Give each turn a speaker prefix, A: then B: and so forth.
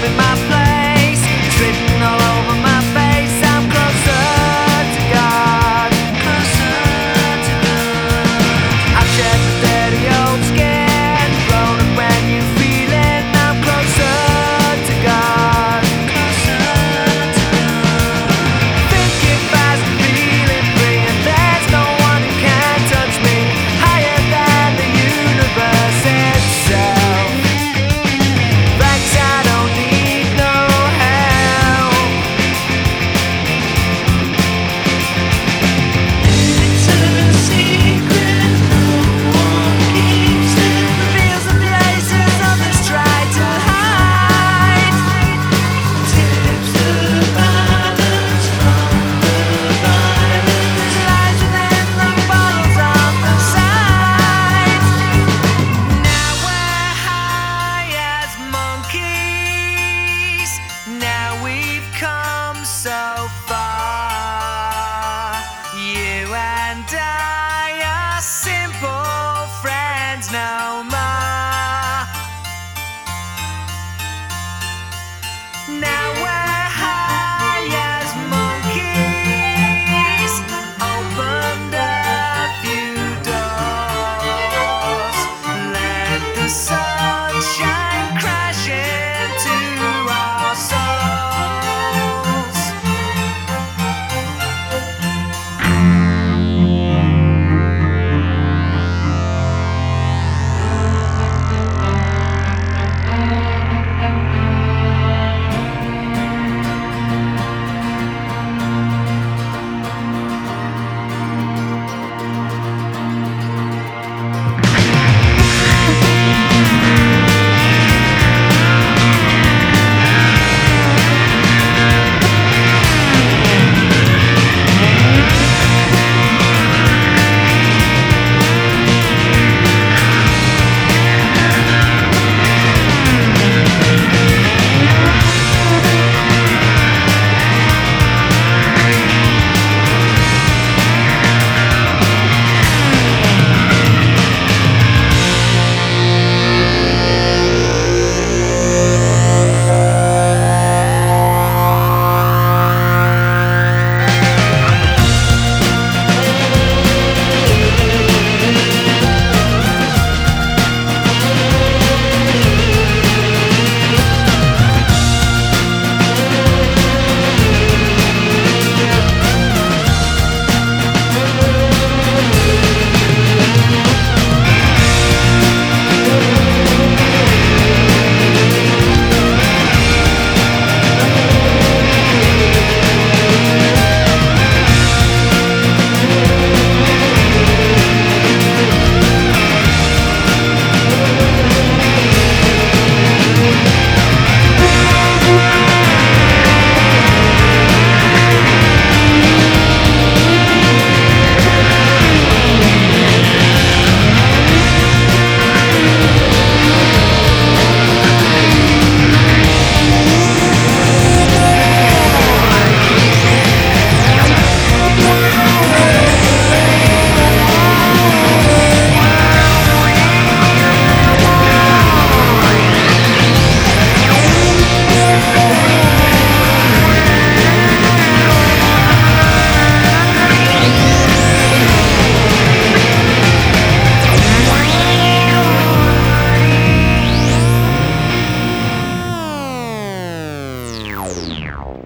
A: in my place. It's written all over my face. I'm closer to God, closer to God. I've shed the dirty old skin, blown a brand new feeling. I'm closer to God, closer to God. Thinking fast and feeling free, and there's no one who can touch me. Higher than the universe itself. Thanks, I don't need no help. It's a secret no one keeps it. Reveals the places others try to hide. Tips the balance from the violence. Lies within the bottles on the side. Now we're high as monkeys. Now we've come so far. You and I are simple friends no more. Now we're high as monkeys. Opened a few doors. Let the sunshine crash into our souls.
B: Meow.